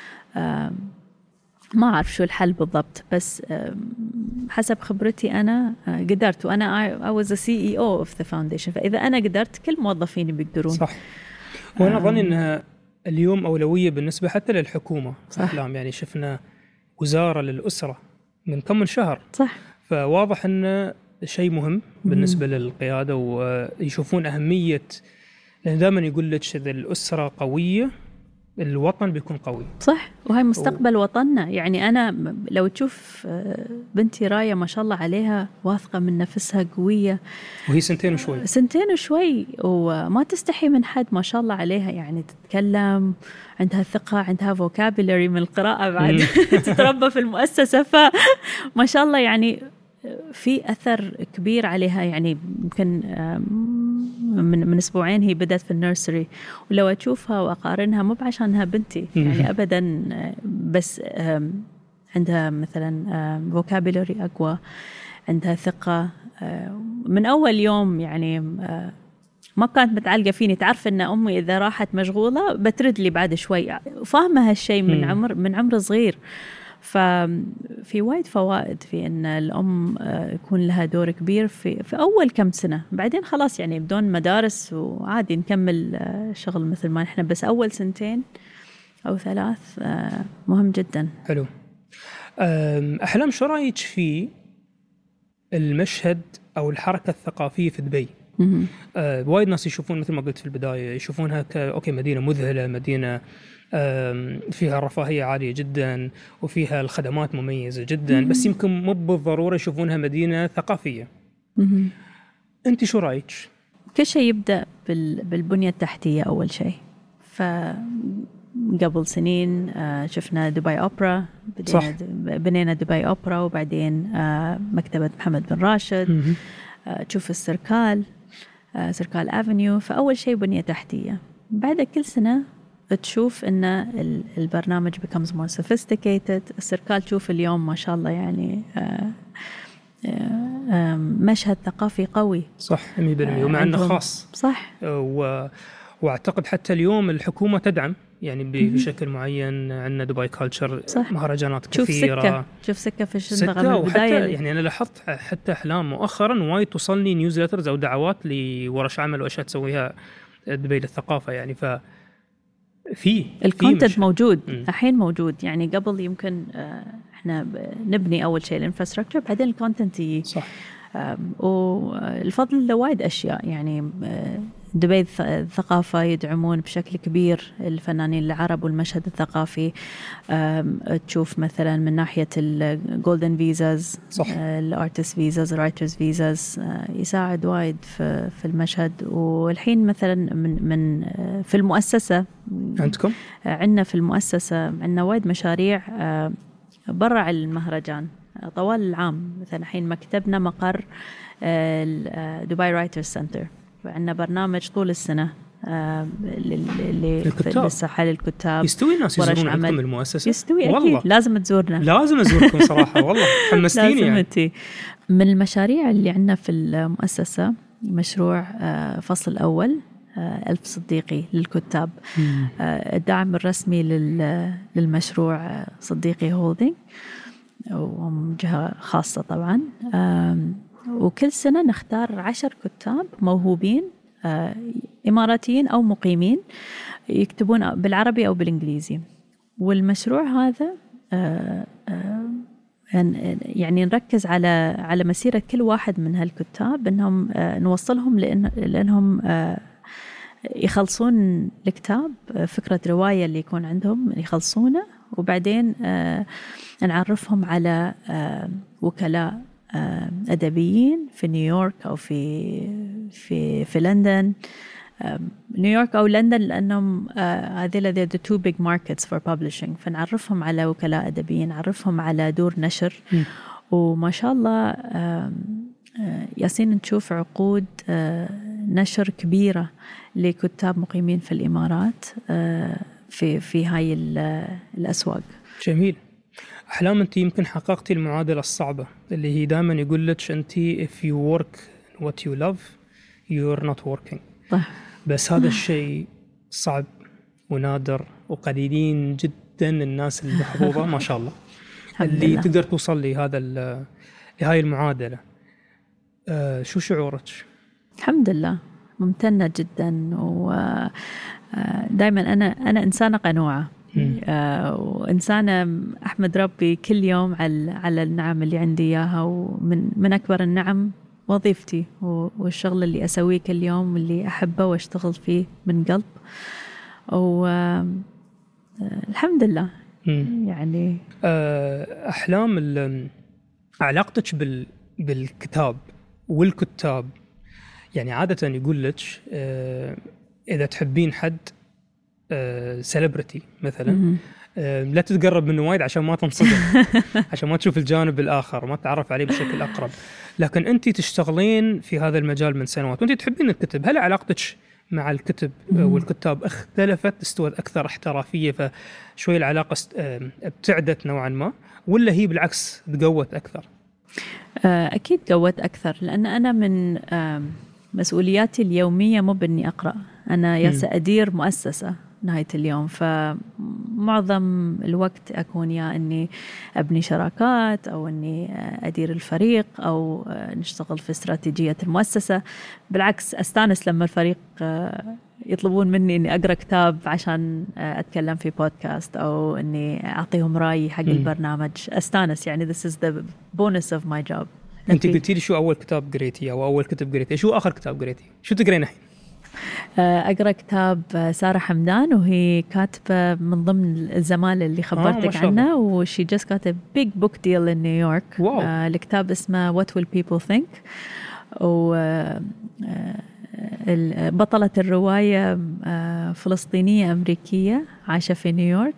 ما أعرف شو الحل بالضبط، بس حسب خبرتي أنا قدرت، وأنا I was the CEO of the foundation، فإذا أنا قدرت كل موظفيني بيقدرون. صح. وأنا أظن أنها اليوم أولوية بالنسبة حتى للحكومة. أحلام يعني شفنا وزارة للأسرة من شهر. صح. فواضح أنه شيء مهم بالنسبة للقيادة، ويشوفون أهمية، لأن دائما يقول لك إذا الأسرة قوية الوطن بيكون قوي. صح. وهي مستقبل وطننا. يعني أنا لو تشوف بنتي راية ما شاء الله عليها، واثقة من نفسها، قوية، وهي سنتين وشوي وما تستحي من حد، ما شاء الله عليها، يعني تتكلم، عندها ثقة، عندها vocabulary من القراءة بعد تتربى في المؤسسة، فما شاء الله يعني في أثر كبير عليها. يعني يمكن من أسبوعين هي بدأت في النيرسري، ولو أشوفها وأقارنها مو بعشانها بنتي يعني أبدا، بس عندها مثلا vocabulary أقوى، عندها ثقة من أول يوم. يعني ما كانت متعلقة فيني، تعرف إن أمي إذا راحت مشغولة بترد لي بعد شوي، فاهمة هالشيء من عمر صغير. ففي وايد فوائد في أن الأم يكون لها دور كبير في أول كم سنة، بعدين خلاص يعني بدون مدارس وعادي نكمل شغل مثل ما نحن، بس أول 2 أو 3 مهم جدا. حلو. أحلام، شو رأيك في المشهد أو الحركة الثقافية في دبي؟ وايد ناس يشوفون مثل ما قلت في البداية، يشوفونها أوكي مدينة مذهلة، مدينة فيها رفاهية عالية جدا وفيها الخدمات مميزة جدا، بس يمكن مو بالضرورة يشوفونها مدينة ثقافية. أنت شو رأيك؟ كل شيء يبدأ بالبنية التحتية أول شيء. فقبل سنين شفنا دبي أوبرا، بنينا دبي أوبرا، وبعدين مكتبة محمد بن راشد، تشوف السركال أفنيو. فأول شيء بنية تحتية، بعد كل سنة تشوف إن البرنامج becomes more sophisticated. السركال تشوف اليوم ما شاء الله يعني مشهد ثقافي قوي. صح 100%، ومعنا خاص. صح. وأعتقد حتى اليوم الحكومة تدعم يعني بشكل معين. عندنا دبي كالتشر، مهرجانات كثيرة. شوف سكة في الشنطة من البداية. يعني أنا لاحظت حتى أحلام مؤخرا وايد توصلني نيوزلترز أو دعوات لورش عمل وأشياء تسويها دبي للثقافة. يعني في الكونتنت موجود الحين موجود. يعني قبل يمكن احنا نبني اول شيء الانفراستراكشر، بعدين الكونتنت يجي. صح. والفضل لوايد اشياء. يعني دبي الثقافة يدعمون بشكل كبير الفنانين العرب والمشهد الثقافي. تشوف مثلا من ناحية الجولدن فيزاز، الارتست فيزاز، الرايترز فيزاز، يساعد وايد في المشهد. والحين مثلا من في المؤسسة عندكم، عندنا في المؤسسة عندنا وايد مشاريع برا المهرجان طوال العام. مثلا الحين مكتبنا مقر دبي رايترز سنتر، عندنا برنامج طول السنة للصحة للكتاب. يستوي الناس يزورون عندكم المؤسسة؟ يستوي والله. أكيد لازم تزورنا، لازم أزوركم صراحة. والله حمستيني. يعني من المشاريع اللي عندنا في المؤسسة مشروع فصل الأول 1000 صديقي للكتاب. الدعم الرسمي للمشروع صديقي هولدينج. وهم جهة خاصة طبعا. وكل سنة نختار 10 كتاب موهوبين إماراتيين أو مقيمين يكتبون بالعربي أو بالإنجليزي. والمشروع هذا يعني نركز على مسيرة كل واحد من هالكتاب، إنهم نوصلهم لأنهم يخلصون الكتاب، فكرة رواية اللي يكون عندهم يخلصونه، وبعدين نعرفهم على وكلاء أدبيين في نيويورك أو في لندن. نيويورك أو لندن لأنهم هذه the two big markets for publishing، فنعرفهم على وكلاء أدبيين، نعرفهم على دور نشر. وما شاء الله ياسين نشوف عقود نشر كبيرة لكتاب مقيمين في الإمارات في هاي الأسواق. جميل. أحلام، أنت يمكن حققتي المعادلة الصعبة اللي هي دائما يقول لك أنت if you work what you love you're not working. بس هذا الشيء صعب ونادر وقليلين جدا الناس المحظوظة ما شاء الله اللي تقدر توصل لهاي المعادلة. شو شعورك؟ الحمد لله ممتنة جدا، ودائما أنا إنسانة قنوعة، وإنسانة أحمد ربي كل يوم على النعم اللي عندي إياها. ومن أكبر النعم وظيفتي والشغل اللي أسويه كل يوم واللي أحبه واشتغل فيه من قلب. والحمد لله. يعني أحلام، علاقتك بالكتاب والكتاب، يعني عادة يقول لك إذا تحبين حد سيلبرتي مثلا لا تتقرب منه وايد عشان ما تنصدم عشان ما تشوف الجانب الآخر، ما تتعرف عليه بشكل أقرب. لكن أنت تشتغلين في هذا المجال من سنوات وأنت تحبين الكتب، هل علاقتك مع الكتب والكتاب اختلفت، استوت أكثر احترافية فشوي العلاقة ابتعدت نوعا ما، ولا هي بالعكس تقوت أكثر؟ أكيد قوت أكثر، لأن أنا من مسؤولياتي اليومية مو بإني أقرأ، أنا أدير مؤسسة نهاية اليوم، فمعظم الوقت أكون يا أني أبني شراكات أو أني أدير الفريق أو نشتغل في استراتيجية المؤسسة. بالعكس أستانس لما الفريق يطلبون مني أني أقرأ كتاب عشان أتكلم في بودكاست أو أني أعطيهم رأي حق البرنامج، أستانس. يعني this is the bonus of my job. أنت قلتي لي شو أول كتاب قريتي أو أول كتاب قريتي، شو آخر كتاب قريتي، شو تقرين الحين؟ أقرأ كتاب سارة حمدان، وهي كاتبة من ضمن الزمالة اللي خبرتك عنها، وشي just got a big book deal in New York. الكتاب اسمه What Will People Think، بطلة الرواية فلسطينية أمريكية عايشة في نيويورك،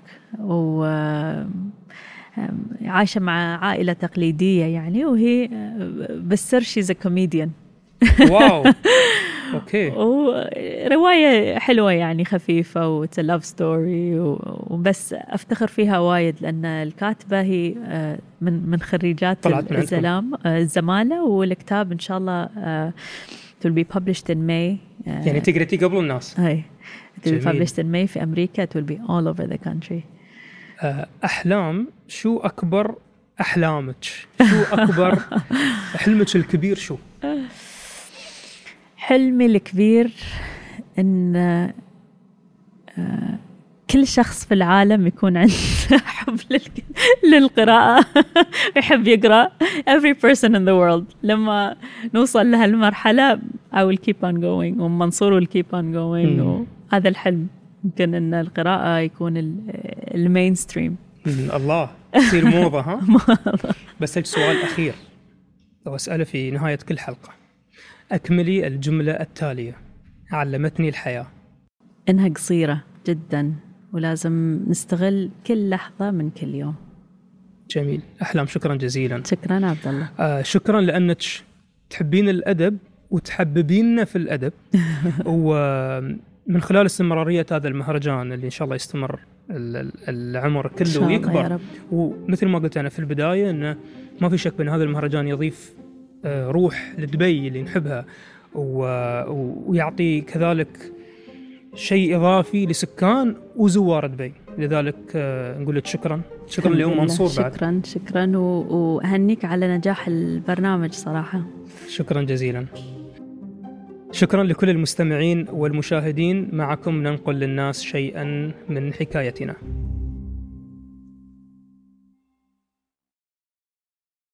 وعايشة مع عائلة تقليدية يعني، وهي بالسر she's a comedian. واو اوكي. ورواية حلوة يعني خفيفة وتس لاف ستوري، وبس افتخر فيها وايد لان الكاتبة هي من خريجات الزمالة، والكتاب ان شاء الله will be published in May. يعني تقرأتي قبل الناس؟ هاي it will be published in May في أمريكا. it will be all over the country. أحلام، شو أكبر أحلامك؟ شو أكبر حلمك الكبير؟ شو حلمي الكبير؟ إن كل شخص في العالم يكون عنده حب للقراءة يحب يقرأ. every person in the world. لما نوصل لهالمرحلة I will keep on going، ومنصور will keep on going. وهذا الحلم، يمكن إن القراءة يكون المينستريم. الله، تصير موضة. ها بس سؤال أخير لو أسأله في نهاية كل حلقة، أكملي الجملة التالية: علمتني الحياة. إنها قصيرة جدا ولازم نستغل كل لحظة من كل يوم. جميل. أحلام، شكرا جزيلا. شكرا عبد الله. شكرا لأنك تحبين الأدب وتحببيننا في الأدب ومن خلال استمرارية هذا المهرجان اللي إن شاء الله يستمر العمر كله ويكبر. ومثل ما قلت أنا في البداية إنه ما في شك بأن هذا المهرجان يضيف روح لدبي اللي نحبها، ويعطي كذلك شيء إضافي لسكان وزوار دبي. لذلك نقول لك شكرا لأم منصور بعد. شكرا وأهنيك على نجاح البرنامج صراحة. شكرا جزيلا. شكرا لكل المستمعين والمشاهدين، معكم ننقل للناس شيئا من حكايتنا.